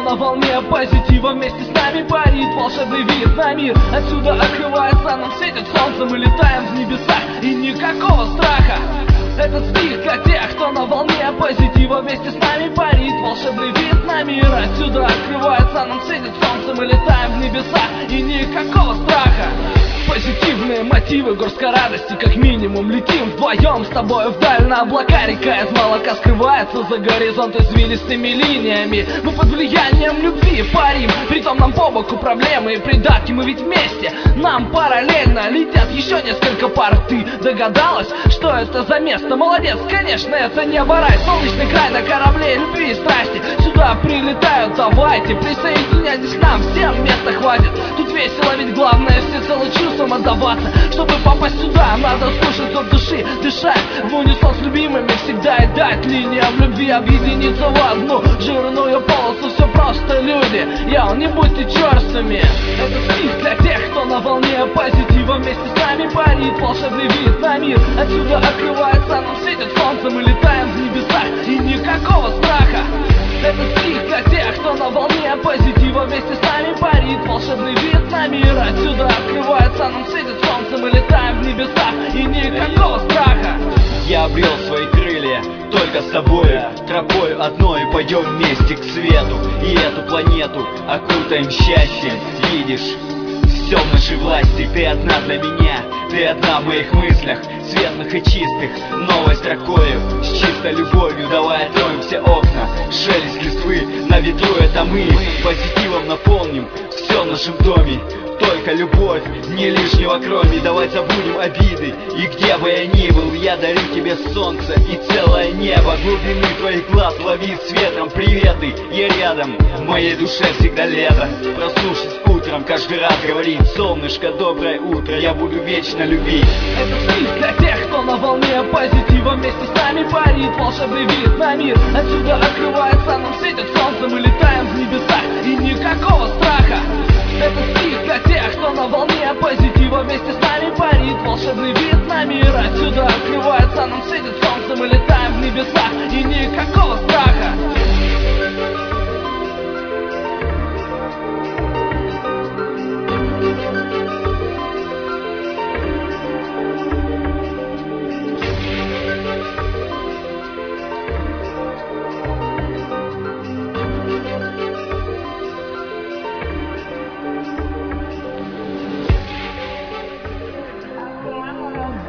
на волне позитива вместе с нами парит волшебный вид на мир. Отсюда открывается, нам светит солнце, мы летаем в небесах и никакого страха. Этот стих для тех, кто на волне позитива вместе с нами парит волшебный вид на мир. Отсюда открывается, нам светит солнце, мы летаем в небесах и никакого страха. Позитивные мотивы, горстка радости, как минимум. Летим вдвоем с тобой вдаль, на облака река из молока скрывается за горизонт извилистыми линиями. Мы под влиянием любви парим, притом нам по боку проблемы и придатки. Мы ведь вместе, нам параллельно летят еще несколько пар. Ты догадалась, что это за место? Молодец, конечно, это небо рай, солнечный край на корабле любви и страсти. Сюда прилетают, давайте, присоединяйтесь к нам, всем места хватит. Тут весело, ведь главное всецело чувством отдаваться. Чтобы попасть сюда, надо слушать от души, дышать в унисон с любимыми всегда и дать линиям любви объединиться в одну жирную полосу. Все просто, люди, не будьте черствыми. Это стих для тех, кто на волне позитива вместе с нами парит волшебный вид на мир. Отсюда открывается, нам светит солнце, мы летаем в небесах и никакого страха. Это стих для тех, кто на волне позитива вместе с нами парит волшебный вид на мир. Отсюда открывается, нам светит солнце, мы летаем в небесах и никакого страха. Я обрел свои крылья только с тобой, тропой одной пойдем вместе к свету. И эту планету окутаем счастьем. Видишь, все в нашей власти. Ты одна для меня, ты одна в моих мыслях, светлых и чистых, новой строкою, с чистой любовью. Давай откроем все окна, шелест листвы на ветру, это мы. Позитивом наполним все в нашем доме. Только любовь, не лишнего кроме. Давай забудем обиды, и где бы я ни был, я дарю тебе солнце и целое небо. Глубины твоих глаз лови с ветром приветы. Я рядом, в моей душе всегда лето. Проснувшись утром, каждый раз говорит: солнышко, доброе утро, я буду вечно любить. Это стих для тех, кто на волне позитива вместе с нами парит волшебный вид на мир. Отсюда открывается, нам светит солнце, мы летаем в небесах и никакого страха. Это стих для тех, кто на волне позитива вместе с нами парит волшебный вид на мир. Отсюда открывается, нам светит солнце, мы летаем в небесах и никакого страха.